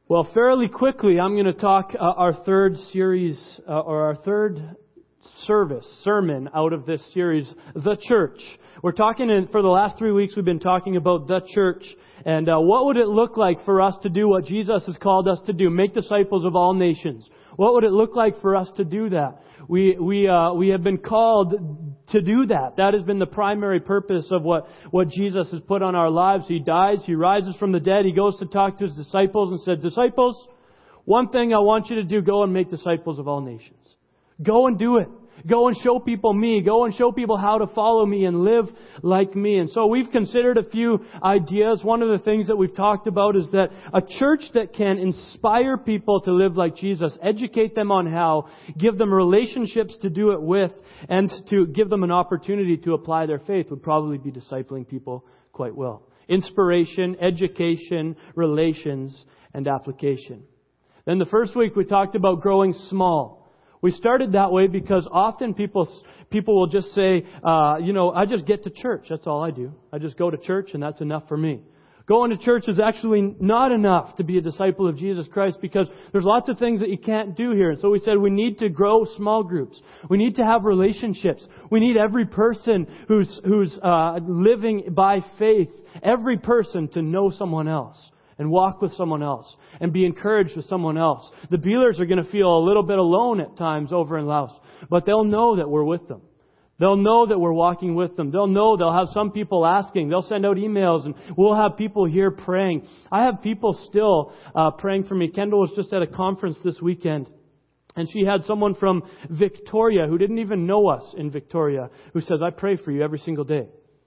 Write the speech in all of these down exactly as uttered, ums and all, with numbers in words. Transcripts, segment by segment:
Well, fairly quickly, I'm going to talk uh, our third series, uh, or our third service, sermon out of this series, The Church. We're talking, in, for the last three weeks, we've been talking about the church. And uh, what would it look like for us to do what Jesus has called us to do? Make disciples of all nations. What would it look like for us to do that? We we uh, we have been called to do that. That has been the primary purpose of what, what Jesus has put on our lives. He dies, He rises from the dead, He goes to talk to His disciples and said, disciples, one thing I want you to do, go and make disciples of all nations. Go and do it. Go and show people me. Go and show people how to follow me and live like me. And so we've considered a few ideas. One of the things that we've talked about is that a church that can inspire people to live like Jesus, educate them on how, give them relationships to do it with, and to give them an opportunity to apply their faith would probably be discipling people quite well. Inspiration, education, relations, and application. Then the first week we talked about growing small. We started that way because often people people will just say, uh, you know, I just get to church. That's all I do. I just go to church and that's enough for me. Going to church is actually not enough to be a disciple of Jesus Christ because there's lots of things that you can't do here. And so we said we need to grow small groups. We need to have relationships. We need every person who's who's uh, living by faith, every person to know someone else. And walk with someone else. And be encouraged with someone else. The Bealers are going to feel a little bit alone at times over in Laos. But they'll know that we're with them. They'll know that we're walking with them. They'll know they'll have some people asking. They'll send out emails and we'll have people here praying. I have people still uh, praying for me. Kendall was just at a conference this weekend. And she had someone from Victoria who didn't even know us in Victoria who says, I pray for you every single day.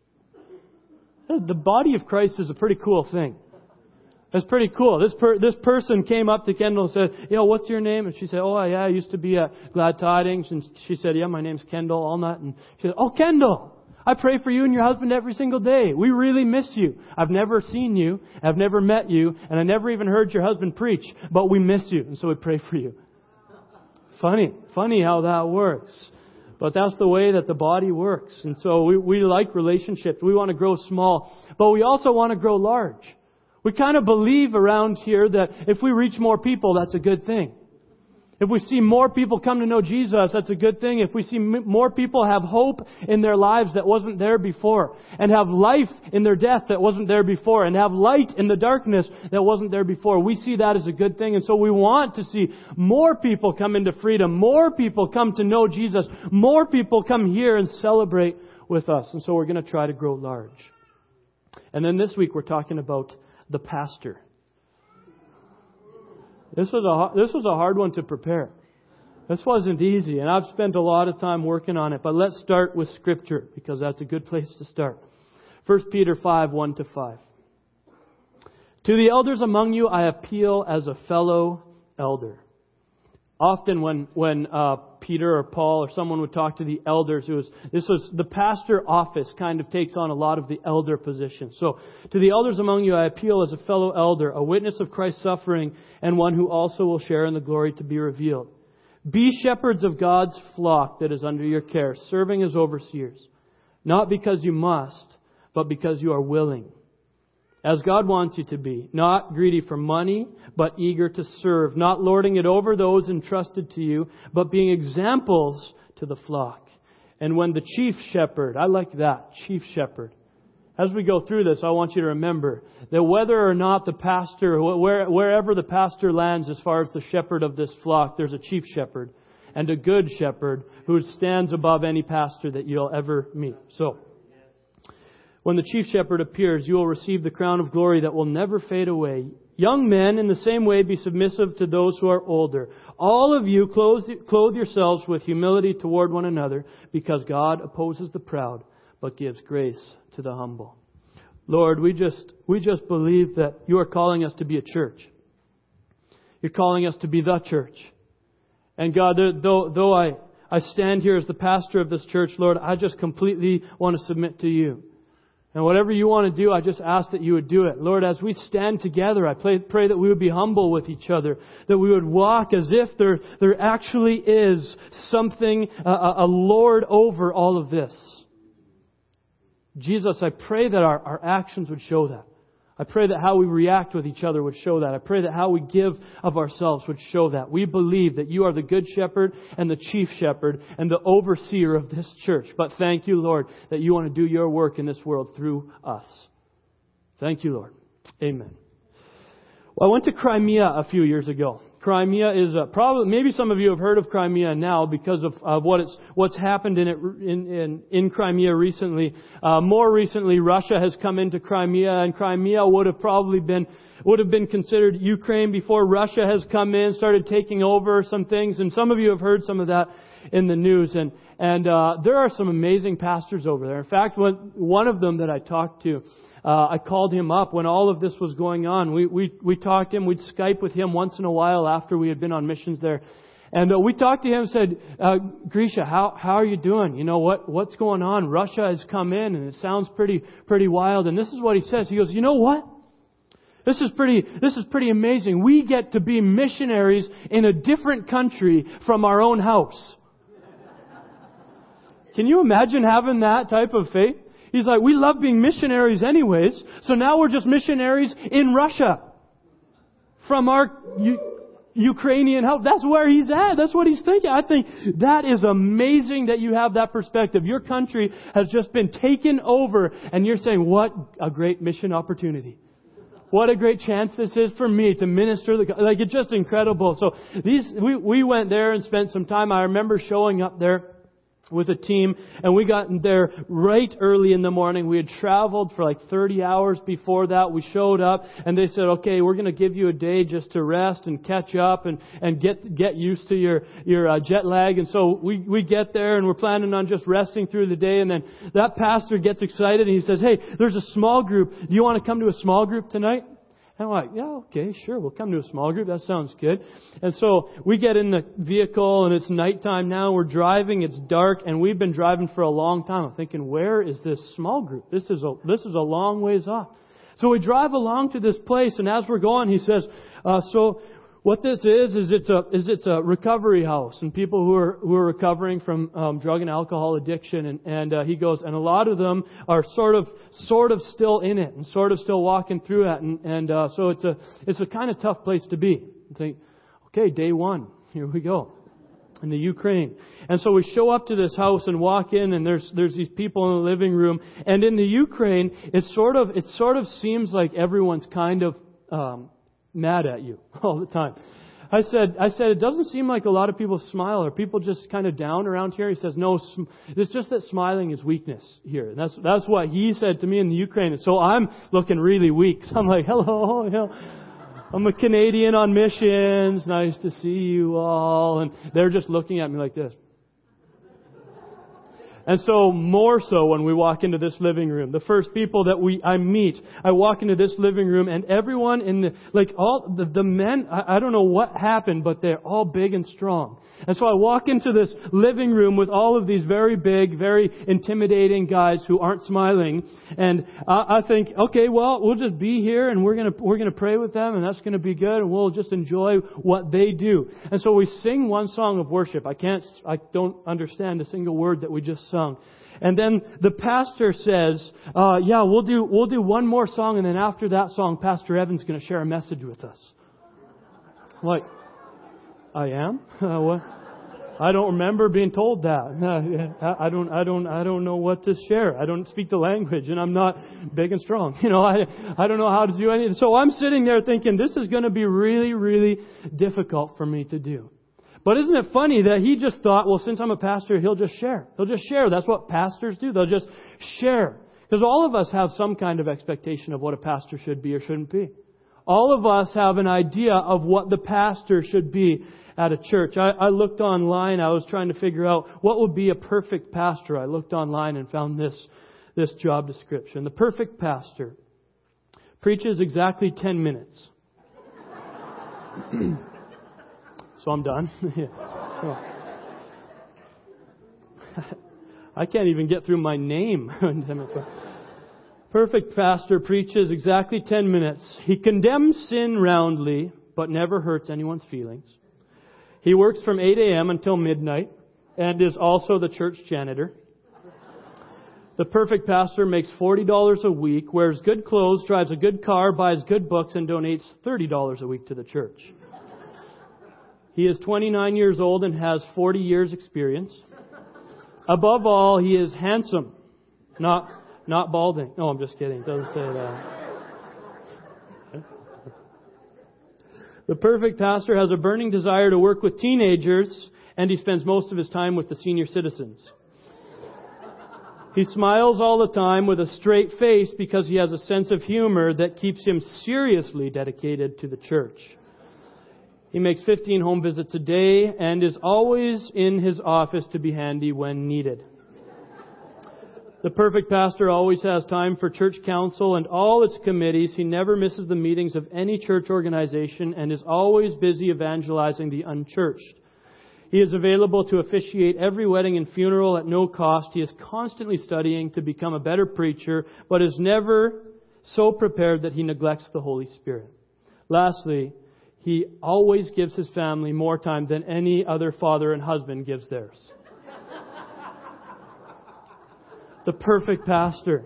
The body of Christ is a pretty cool thing. That's pretty cool. This per, this person came up to Kendall and said, you know, what's your name? And she said, oh, yeah, I used to be at Glad Tidings. And she said, yeah, my name's Kendall Allnut. And she said, oh, Kendall, I pray for you and your husband every single day. We really miss you. I've never seen you. I've never met you. And I never even heard your husband preach. But we miss you. And so we pray for you. Funny. Funny how that works. But that's the way that the body works. And so we, we like relationships. We want to grow small. But we also want to grow large. We kind of believe around here that if we reach more people, that's a good thing. If we see more people come to know Jesus, that's a good thing. If we see m- more people have hope in their lives that wasn't there before, and have life in their death that wasn't there before, and have light in the darkness that wasn't there before, we see that as a good thing. And so we want to see more people come into freedom, more people come to know Jesus, more people come here and celebrate with us. And so we're going to try to grow large. And then this week we're talking about the pastor. This was a this was a hard one to prepare. This wasn't easy, and I've spent a lot of time working on it. But let's start with Scripture because that's a good place to start. First Peter five one to five. To the elders among you, I appeal as a fellow elder. Often when when uh, Peter or Paul or someone would talk to the elders, it was this was the pastor office kind of takes on a lot of the elder position. So, to the elders among you, I appeal as a fellow elder, a witness of Christ's suffering, and one who also will share in the glory to be revealed. Be shepherds of God's flock that is under your care, serving as overseers, not because you must, but because you are willing. As God wants you to be, not greedy for money, but eager to serve, not lording it over those entrusted to you, but being examples to the flock. And when the chief shepherd, I like that, chief shepherd. As we go through this, I want you to remember that whether or not the pastor, where, wherever the pastor lands as far as the shepherd of this flock, there's a chief shepherd and a good shepherd who stands above any pastor that you'll ever meet. So, when the chief shepherd appears, you will receive the crown of glory that will never fade away. Young men, in the same way, be submissive to those who are older. All of you clothe, clothe yourselves with humility toward one another, because God opposes the proud, but gives grace to the humble. Lord, we just we just believe that you are calling us to be a church. You're calling us to be the church. And God, though though I, I stand here as the pastor of this church, Lord, I just completely want to submit to you. And whatever you want to do, I just ask that you would do it. Lord, as we stand together, I pray, pray that we would be humble with each other. That we would walk as if there, there actually is something, a, a Lord over all of this. Jesus, I pray that our, our actions would show that. I pray that how we react with each other would show that. I pray that how we give of ourselves would show that. We believe that you are the good shepherd and the chief shepherd and the overseer of this church. But thank you, Lord, that you want to do your work in this world through us. Thank you, Lord. Amen. Well, I went to Crimea a few years ago. Crimea is a, probably maybe some of you have heard of Crimea now because of, of what it's what's happened in it in in, in Crimea recently. Uh, more recently, Russia has come into Crimea, and Crimea would have probably been would have been considered Ukraine before Russia has come in, started taking over some things. And some of you have heard some of that in the news. And and uh, there are some amazing pastors over there. In fact, one one of them that I talked to. Uh, I called him up when all of this was going on. We, we, we talked to him. We'd Skype with him once in a while after we had been on missions there. And uh, we talked to him and said, uh, Grisha, how, how are you doing? You know, what, what's going on? Russia has come in and it sounds pretty, pretty wild. And this is what he says. He goes, you know what? This is pretty, this is pretty amazing. We get to be missionaries in a different country from our own house. Can you imagine having that type of faith? He's like, we love being missionaries anyways, so now we're just missionaries in Russia. From our U- Ukrainian help. That's where he's at. That's what he's thinking. I think that is amazing that you have that perspective. Your country has just been taken over, and you're saying, what a great mission opportunity. What a great chance this is for me to minister. The, like, it's just incredible. So these, we, we went there and spent some time. I remember showing up there with a team, and we got there right early in the morning. We had traveled for like thirty hours before that. We showed up, and they said, okay, we're going to give you a day just to rest and catch up and, and get get used to your, your uh, jet lag. And so we, we get there, and we're planning on just resting through the day. And then that pastor gets excited, and he says, hey, there's a small group. Do you want to come to a small group tonight? And I'm like, yeah, okay, sure, we'll come to a small group. That sounds good. And so we get in the vehicle, and it's nighttime now. We're driving. It's dark, and we've been driving for a long time. I'm thinking, where is this small group? This is a this is a long ways off. So we drive along to this place, and as we're going, he says, uh, so what this is is it's a is it's a recovery house, and people who are who are recovering from um, drug and alcohol addiction, and and uh, he goes, and a lot of them are sort of sort of still in it and sort of still walking through it, and and uh, so it's a it's a kind of tough place to be. I think, okay, day one, here we go. In the Ukraine. And so we show up to this house and walk in, and there's there's these people in the living room, and in the Ukraine, it sort of it sort of seems like everyone's kind of um, mad at you all the time. I said, I said, it doesn't seem like a lot of people smile. Are people just kind of down around here? He says, no, sm- it's just that smiling is weakness here. And that's that's what he said to me in the Ukraine. And so I'm looking really weak. So I'm like, hello, you know, I'm a Canadian on missions. Nice to see you all. And they're just looking at me like this. And so more so when we walk into this living room, the first people that we I meet, I walk into this living room, and everyone in the, like all the, the men, I, I don't know what happened, but they're all big and strong. And so I walk into this living room with all of these very big, very intimidating guys who aren't smiling, and I, I think, okay, well, we'll just be here, and we're gonna we're gonna pray with them, and that's gonna be good, and we'll just enjoy what they do. And so we sing one song of worship. I can't, I don't understand a single word that we just sung. And then the pastor says, uh, yeah, we'll do, we'll do one more song. And then after that song, Pastor Evan's going to share a message with us. Like, I am? Uh, what? I don't remember being told that. Uh, I don't, I don't, I don't know what to share. I don't speak the language, and I'm not big and strong. You know, I, I don't know how to do anything. So I'm sitting there thinking, this is going to be really, really difficult for me to do. But isn't it funny that he just thought, well, since I'm a pastor, he'll just share. He'll just share. That's what pastors do. They'll just share. Because all of us have some kind of expectation of what a pastor should be or shouldn't be. All of us have an idea of what the pastor should be at a church. I, I looked online. I was trying to figure out what would be a perfect pastor. I looked online and found this, this job description. The perfect pastor preaches exactly ten minutes. So I'm done. I can't even get through my name. Perfect pastor preaches exactly ten minutes. He condemns sin roundly, but never hurts anyone's feelings. He works from eight a.m. until midnight and is also the church janitor. The perfect pastor makes forty dollars a week, wears good clothes, drives a good car, buys good books, and donates thirty dollars a week to the church. He is twenty-nine years old and has forty years experience. Above all, he is handsome, not not balding. No, I'm just kidding. It doesn't say that. The perfect pastor has a burning desire to work with teenagers, and he spends most of his time with the senior citizens. He smiles all the time with a straight face because he has a sense of humor that keeps him seriously dedicated to the church. He makes fifteen home visits a day and is always in his office to be handy when needed. The perfect pastor always has time for church council and all its committees. He never misses the meetings of any church organization and is always busy evangelizing the unchurched. He is available to officiate every wedding and funeral at no cost. He is constantly studying to become a better preacher, but is never so prepared that he neglects the Holy Spirit. Lastly, he always gives his family more time than any other father and husband gives theirs. The perfect pastor.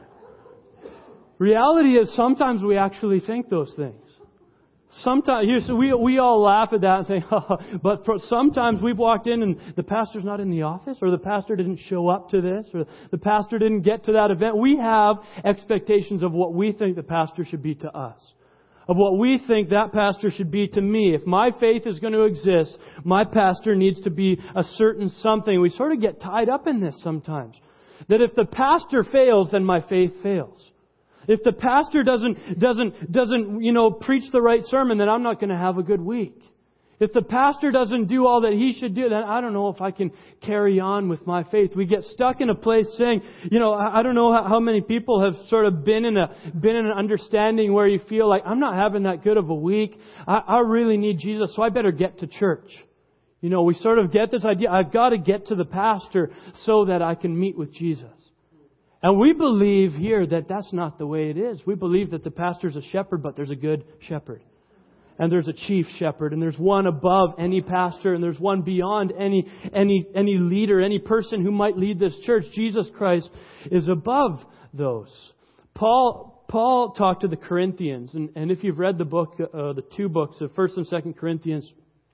Reality is sometimes we actually think those things. Sometimes, here, so we we all laugh at that and say, oh, but for, sometimes we've walked in and the pastor's not in the office, or the pastor didn't show up to this, or the pastor didn't get to that event. We have expectations of what we think the pastor should be to us, of what we think that pastor should be to me. If my faith is going to exist, my pastor needs to be a certain something. We sort of get tied up in this sometimes. That if the pastor fails, then my faith fails. If the pastor doesn't, doesn't, doesn't, you know, preach the right sermon, then I'm not going to have a good week. If the pastor doesn't do all that he should do, then I don't know if I can carry on with my faith. We get stuck in a place saying, you know, I don't know how many people have sort of been in a, been in an understanding where you feel like, I'm not having that good of a week. I, I really need Jesus, so I better get to church. You know, we sort of get this idea, I've got to get to the pastor so that I can meet with Jesus. And we believe here that that's not the way it is. We believe that the pastor's a shepherd, but there's a good shepherd. And there's a chief shepherd, and there's one above any pastor, and there's one beyond any any any leader, any person who might lead this church. Jesus Christ is above those. Paul Paul talked to the Corinthians, and, and if you've read the book, uh, the two books of First and Second Corinthians,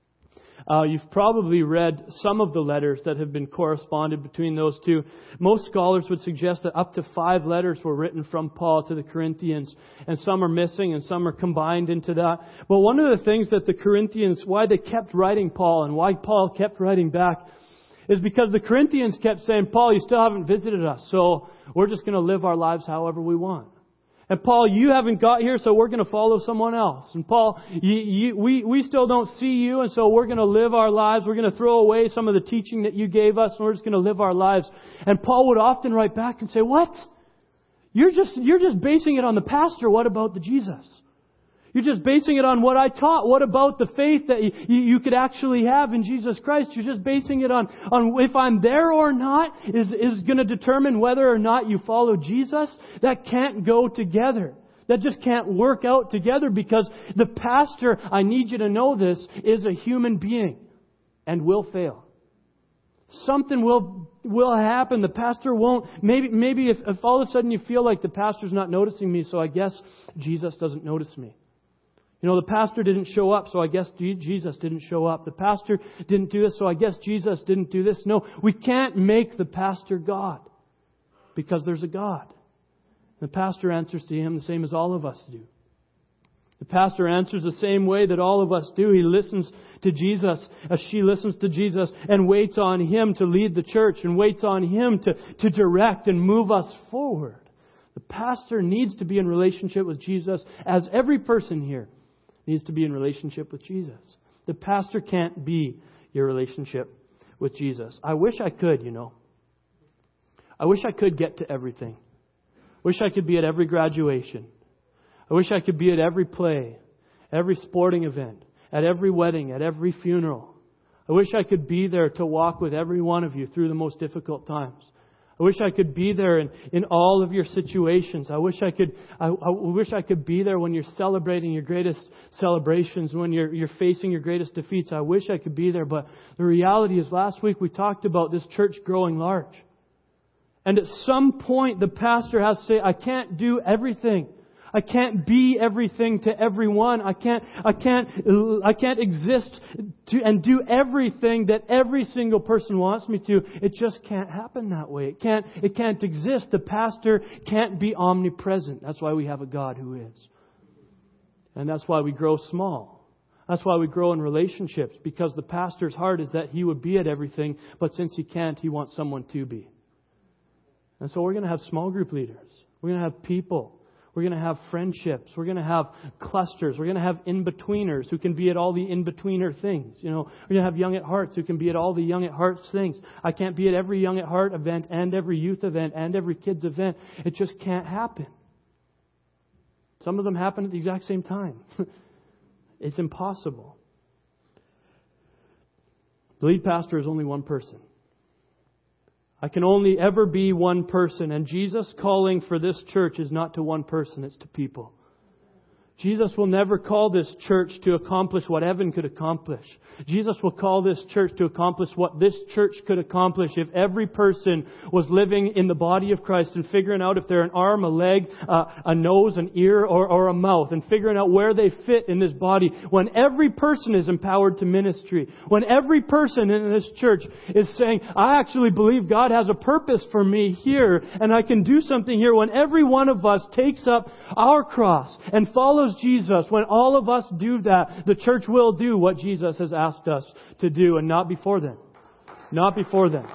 Uh, you've probably read some of the letters that have been corresponded between those two. Most scholars would suggest that up to five letters were written from Paul to the Corinthians, and some are missing and some are combined into that. But one of the things that the Corinthians, why they kept writing Paul and why Paul kept writing back, is because the Corinthians kept saying, Paul, you still haven't visited us, so we're just going to live our lives however we want. And Paul, you haven't got here, so we're going to follow someone else. And Paul, you, you, we, we still don't see you, and so we're going to live our lives. We're going to throw away some of the teaching that you gave us, and we're just going to live our lives. And Paul would often write back and say, what? You're just, you're just basing it on the pastor. What about the Jesus? You're just basing it on what I taught. What about the faith that you, you could actually have in Jesus Christ? You're just basing it on, on if I'm there or not is, is going to determine whether or not you follow Jesus. That can't go together. That just can't work out together, because the pastor, I need you to know this, is a human being and will fail. Something will will happen. The pastor won't. Maybe maybe if, if all of a sudden you feel like the pastor's not noticing me, so I guess Jesus doesn't notice me. You know, the pastor didn't show up, so I guess Jesus didn't show up. The pastor didn't do this, so I guess Jesus didn't do this. No, we can't make the pastor God, because there's a God. The pastor answers to Him the same as all of us do. The pastor answers the same way that all of us do. He listens to Jesus as she listens to Jesus and waits on Him to lead the church and waits on Him to, to direct and move us forward. The pastor needs to be in relationship with Jesus, as every person here needs to be in relationship with Jesus. The pastor can't be your relationship with Jesus. I wish I could, you know. I wish I could get to everything. I wish I could be at every graduation. I wish I could be at every play, every sporting event, at every wedding, at every funeral. I wish I could be there to walk with every one of you through the most difficult times. I wish I could be there in, in all of your situations. I wish I could I, I wish I could be there when you're celebrating your greatest celebrations, when you're you're facing your greatest defeats. I wish I could be there, but the reality is, last week we talked about this church growing large. And at some point, the pastor has to say, I can't do everything. I can't be everything to everyone. I can't, I can't, I can't exist to, and do everything that every single person wants me to. It just can't happen that way. It can't, it can't exist. The pastor can't be omnipresent. That's why we have a God who is. And that's why we grow small. That's why we grow in relationships. Because the pastor's heart is that he would be at everything, but since he can't, he wants someone to be. And so we're going to have small group leaders. We're going to have people. We're going to have friendships. We're going to have clusters. We're going to have in-betweeners who can be at all the in-betweener things. You know, we're going to have Young at Hearts who can be at all the Young at Hearts things. I can't be at every Young at Heart event and every youth event and every kids event. It just can't happen. Some of them happen at the exact same time. It's impossible. The lead pastor is only one person. I can only ever be one person. And Jesus' calling for this church is not to one person, it's to people. Jesus will never call this church to accomplish what heaven could accomplish. Jesus will call this church to accomplish what this church could accomplish if every person was living in the body of Christ and figuring out if they're an arm, a leg, uh, a nose, an ear, or, or a mouth, and figuring out where they fit in this body. When every person is empowered to ministry, when every person in this church is saying, I actually believe God has a purpose for me here, and I can do something here. When every one of us takes up our cross and follows Jesus, when all of us do that, the church will do what Jesus has asked us to do, and not before then. Not before then.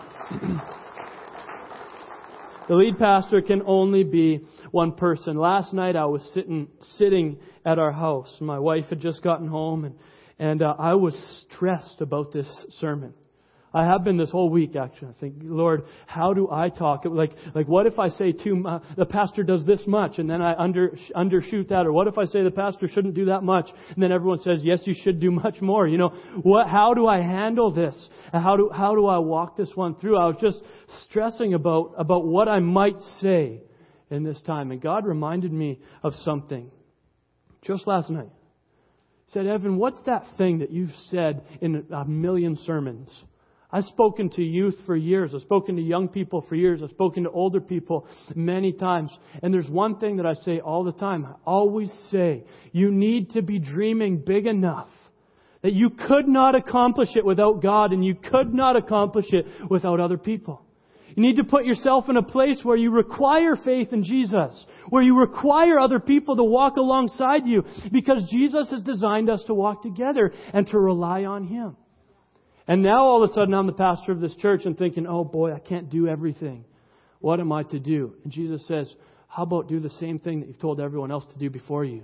The lead pastor can only be one person. Last night I was sitting sitting at our house. My wife had just gotten home, and and uh, I was stressed about this sermon. I have been this whole week, actually. I think, Lord, how do I talk? Like, like, what if I say too much? The pastor does this much, and then I under undershoot that. Or what if I say the pastor shouldn't do that much, and then everyone says, yes, you should do much more. You know, what? How do I handle this? How do how do I walk this one through? I was just stressing about about what I might say in this time, and God reminded me of something just last night. He said, Evan, what's that thing that you've said in a million sermons? I've spoken to youth for years. I've spoken to young people for years. I've spoken to older people many times. And there's one thing that I say all the time. I always say, you need to be dreaming big enough that you could not accomplish it without God, and you could not accomplish it without other people. You need to put yourself in a place where you require faith in Jesus, where you require other people to walk alongside you, because Jesus has designed us to walk together and to rely on Him. And now all of a sudden I'm the pastor of this church and thinking, oh boy, I can't do everything. What am I to do? And Jesus says, how about do the same thing that you've told everyone else to do before you?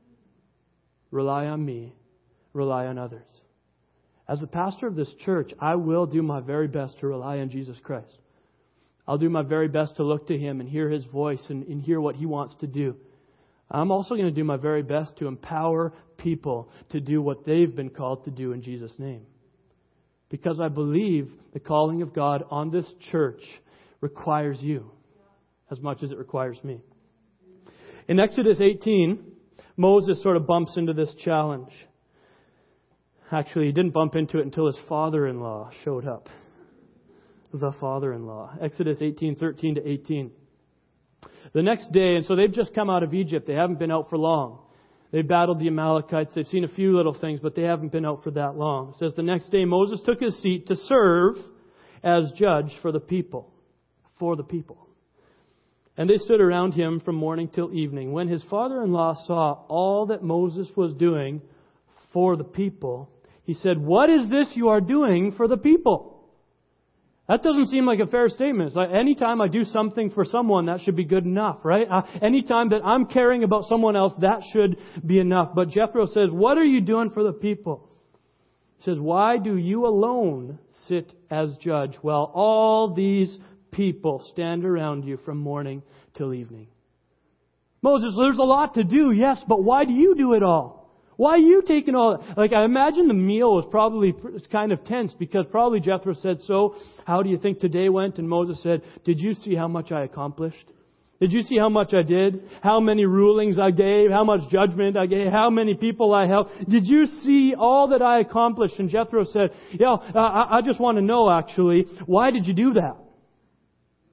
Rely on me. Rely on others. As the pastor of this church, I will do my very best to rely on Jesus Christ. I'll do my very best to look to Him and hear His voice and, and hear what He wants to do. I'm also going to do my very best to empower people to do what they've been called to do in Jesus' name. Because I believe the calling of God on this church requires you as much as it requires me. In Exodus eighteen, Moses sort of bumps into this challenge. Actually, he didn't bump into it until his father-in-law showed up. The father-in-law. Exodus eighteen, thirteen to eighteen. The next day, and so they've just come out of Egypt. They haven't been out for long. They've battled the Amalekites. They've seen a few little things, but they haven't been out for that long. It says, the next day Moses took his seat to serve as judge for the people. For the people. And they stood around him from morning till evening. When his father-in-law saw all that Moses was doing for the people, he said, what is this you are doing for the people? That doesn't seem like a fair statement. It's like anytime I do something for someone, that should be good enough, right? Uh, anytime that I'm caring about someone else, that should be enough. But Jethro says, what are you doing for the people? He says, why do you alone sit as judge while all these people stand around you from morning till evening? Moses, there's a lot to do, yes, but why do you do it all? Why are you taking all that? Like, I imagine the meal was probably kind of tense, because probably Jethro said, so, how do you think today went? And Moses said, did you see how much I accomplished? Did you see how much I did? How many rulings I gave? How much judgment I gave? How many people I helped? Did you see all that I accomplished? And Jethro said, yeah, I, I just want to know, actually, why did you do that?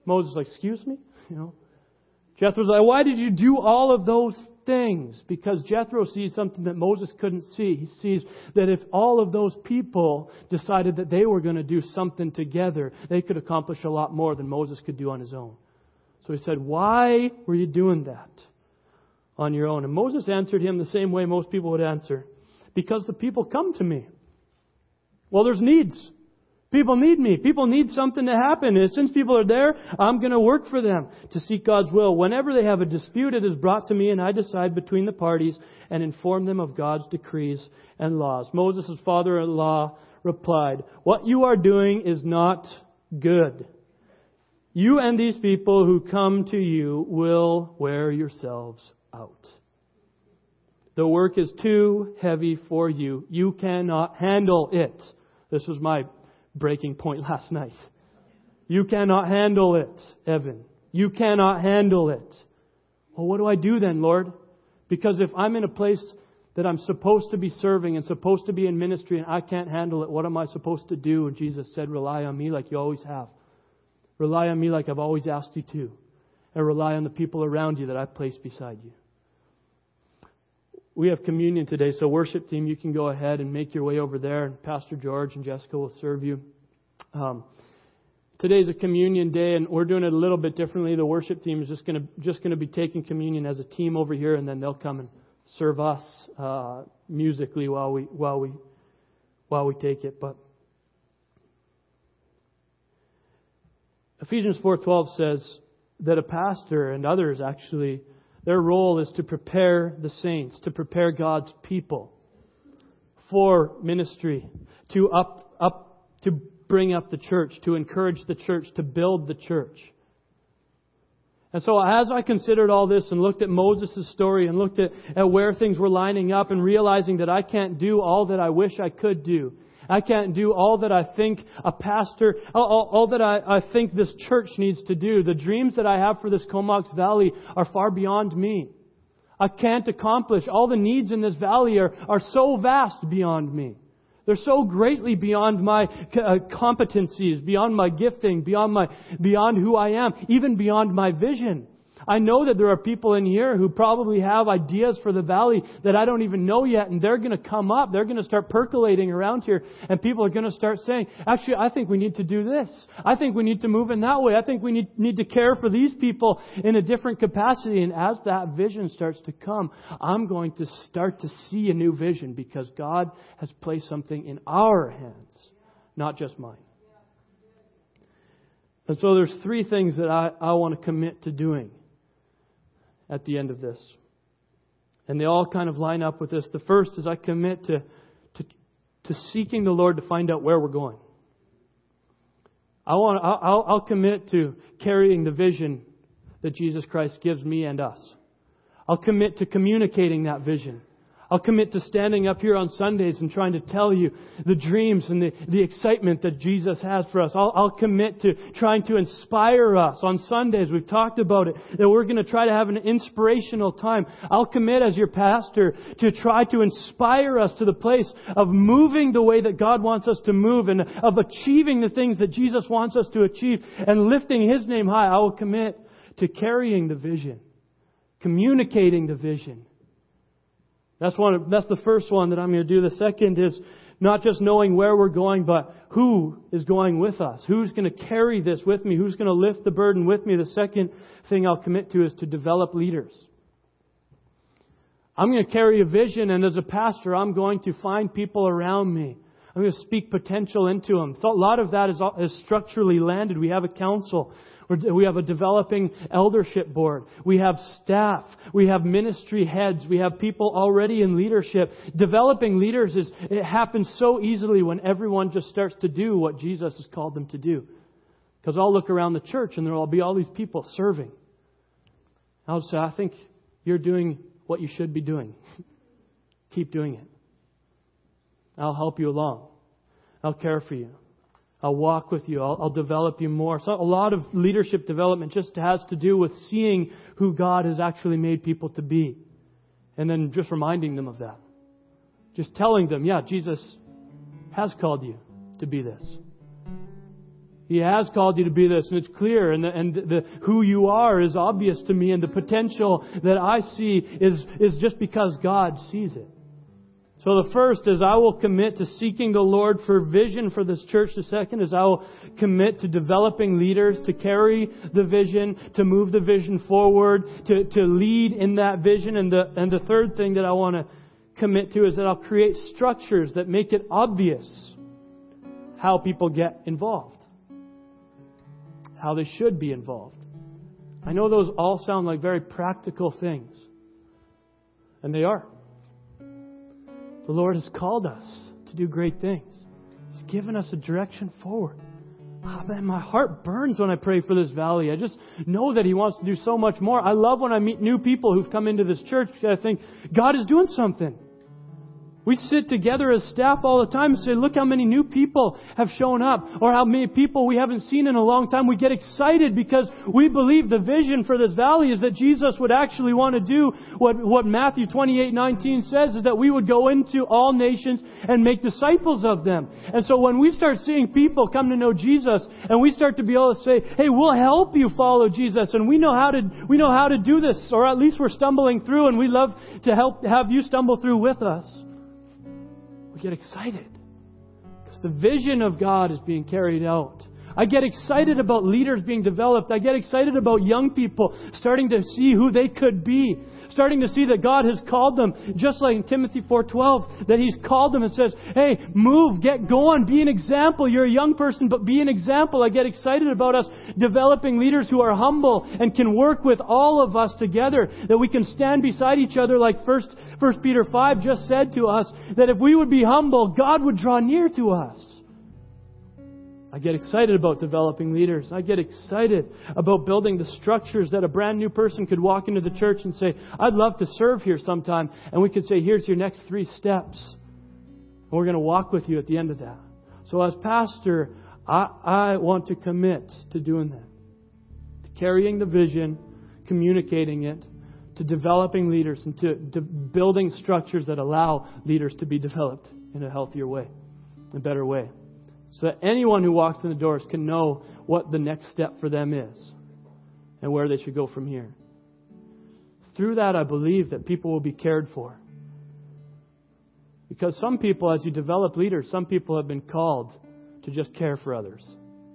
Moses like, excuse me? You know, Jethro's like, why did you do all of those things? Because Jethro sees something that Moses couldn't see. He sees that if all of those people decided that they were going to do something together, they could accomplish a lot more than Moses could do on his own. So he said, why were you doing that on your own? And Moses answered him the same way most people would answer. Because the people come to me. Well, there's needs. People need me. People need something to happen. And since people are there, I'm going to work for them to seek God's will. Whenever they have a dispute, it is brought to me, and I decide between the parties and inform them of God's decrees and laws. Moses' father-in-law replied, what you are doing is not good. You and these people who come to you will wear yourselves out. The work is too heavy for you. You cannot handle it. This was my breaking point last night. You cannot handle it, Evan. You cannot handle it. Well, what do I do then, Lord? Because if I'm in a place that I'm supposed to be serving and supposed to be in ministry and I can't handle it, what am I supposed to do? And Jesus said, rely on me like you always have. Rely on me like I've always asked you to. And rely on the people around you that I've placed beside you. We have communion today, so worship team, you can go ahead and make your way over there, and Pastor George and Jessica will serve you. Um, today's a communion day, and we're doing it a little bit differently. The worship team is just going to just going to be taking communion as a team over here, and then they'll come and serve us uh, musically while we while we while we take it. But Ephesians four twelve says that a pastor and others actually, their role is to prepare the saints, to prepare God's people for ministry, to up, up, to bring up the church, to encourage the church, to build the church. And so as I considered all this and looked at Moses' story and looked at, at where things were lining up and realizing that I can't do all that I wish I could do, I can't do all that I think a pastor, all, all that I, I think this church needs to do. The dreams that I have for this Comox Valley are far beyond me. I can't accomplish. All the needs in this valley are, are so vast beyond me. They're so greatly beyond my uh, competencies, beyond my gifting, beyond my, beyond who I am, even beyond my vision. I know that there are people in here who probably have ideas for the valley that I don't even know yet, and they're going to come up. They're going to start percolating around here, and people are going to start saying, actually, I think we need to do this. I think we need to move in that way. I think we need, need to care for these people in a different capacity. And as that vision starts to come, I'm going to start to see a new vision because God has placed something in our hands, not just mine. And so there's three things that I, I want to commit to doing at the end of this. And they all kind of line up with this. The first is I commit to, to, to seeking the Lord to find out where we're going. I want, I'll, I'll commit to carrying the vision that Jesus Christ gives me and us. I'll commit to communicating that vision. I'll commit to standing up here on Sundays and trying to tell you the dreams and the, the excitement that Jesus has for us. I'll, I'll commit to trying to inspire us on Sundays. We've talked about it, that we're going to try to have an inspirational time. I'll commit as your pastor to try to inspire us to the place of moving the way that God wants us to move and of achieving the things that Jesus wants us to achieve and lifting His name high. I will commit to carrying the vision, communicating the vision. That's one. That's the first one that I'm going to do. The second is not just knowing where we're going, but who is going with us. Who's going to carry this with me? Who's going to lift the burden with me? The second thing I'll commit to is to develop leaders. I'm going to carry a vision, and as a pastor, I'm going to find people around me. I'm going to speak potential into them. So a lot of that is, is structurally landed. We have a council. We have a developing eldership board. We have staff. We have ministry heads. We have people already in leadership. Developing leaders is, it happens so easily when everyone just starts to do what Jesus has called them to do. Because I'll look around the church and there will be all these people serving. I'll say, I think you're doing what you should be doing. Keep doing it. I'll help you along. I'll care for you. I'll walk with you. I'll, I'll develop you more. So a lot of leadership development just has to do with seeing who God has actually made people to be. And then just reminding them of that. Just telling them, yeah, Jesus has called you to be this. He has called you to be this, and it's clear, and, the, and the, who you are is obvious to me, and the potential that I see is, is just because God sees it. So the first is I will commit to seeking the Lord for vision for this church. The second is I will commit to developing leaders to carry the vision, to move the vision forward, to, to lead in that vision. And the, and the third thing that I want to commit to is that I'll create structures that make it obvious how people get involved, how they should be involved. I know those all sound like very practical things, and they are. The Lord has called us to do great things. He's given us a direction forward. Oh, man, my heart burns when I pray for this valley. I just know that He wants to do so much more. I love when I meet new people who've come into this church because I think God is doing something. We sit together as staff all the time and say, look how many new people have shown up, or how many people we haven't seen in a long time. We get excited because we believe the vision for this valley is that Jesus would actually want to do what, what Matthew twenty-eight nineteen says, is that we would go into all nations and make disciples of them. And so when we start seeing people come to know Jesus, and we start to be able to say, hey, we'll help you follow Jesus, and we know how to, we know how to do this, or at least we're stumbling through, and we love to help have you stumble through with us. We get excited because the vision of God is being carried out. I get excited about leaders being developed. I get excited about young people starting to see who they could be, starting to see that God has called them, just like in Timothy four twelve, that He's called them and says, hey, move, get going, be an example. You're a young person, but be an example. I get excited about us developing leaders who are humble and can work with all of us together, that we can stand beside each other like First Peter five just said to us, that if we would be humble, God would draw near to us. I get excited about developing leaders. I get excited about building the structures that a brand new person could walk into the church and say, I'd love to serve here sometime. And we could say, here's your next three steps. And we're going to walk with you at the end of that. So as pastor, I, I want to commit to doing that. To carrying the vision, communicating it, to developing leaders, and to, to building structures that allow leaders to be developed in a healthier way, a better way. So that anyone who walks in the doors can know what the next step for them is and where they should go from here. Through that, I believe that people will be cared for. Because some people, as you develop leaders, some people have been called to just care for others.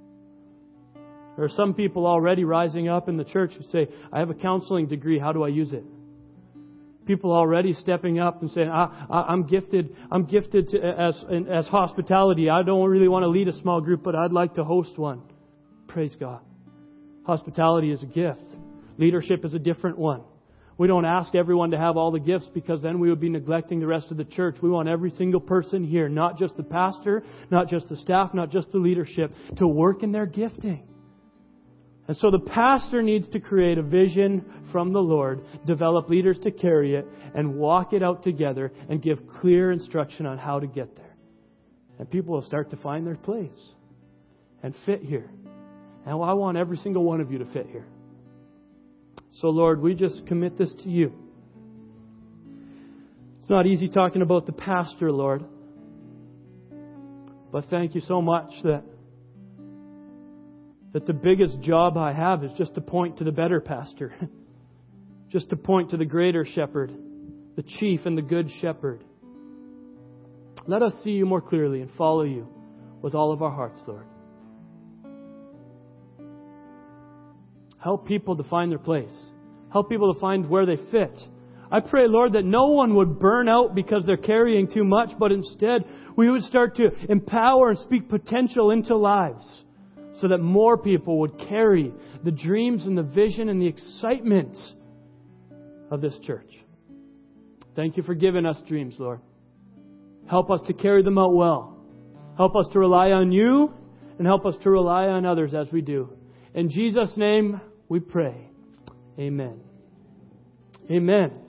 There are some people already rising up in the church who say, I have a counseling degree, how do I use it? People already stepping up and saying, I, I, I'm gifted I'm gifted to, as, as hospitality. I don't really want to lead a small group, but I'd like to host one. Praise God. Hospitality is a gift. Leadership is a different one. We don't ask everyone to have all the gifts because then we would be neglecting the rest of the church. We want every single person here, not just the pastor, not just the staff, not just the leadership, to work in their gifting. And so the pastor needs to create a vision from the Lord, develop leaders to carry it, and walk it out together and give clear instruction on how to get there. And people will start to find their place and fit here. And I want every single one of you to fit here. So Lord, we just commit this to you. It's not easy talking about the pastor, Lord. But thank you so much that that the biggest job I have is just to point to the better pastor. Just to point to the greater shepherd, the chief and the good shepherd. Let us see you more clearly and follow you with all of our hearts, Lord. Help people to find their place. Help people to find where they fit. I pray, Lord, that no one would burn out because they're carrying too much, but instead we would start to empower and speak potential into lives, so that more people would carry the dreams and the vision and the excitement of this church. Thank you for giving us dreams, Lord. Help us to carry them out well. Help us to rely on you and help us to rely on others as we do. In Jesus' name we pray. Amen. Amen.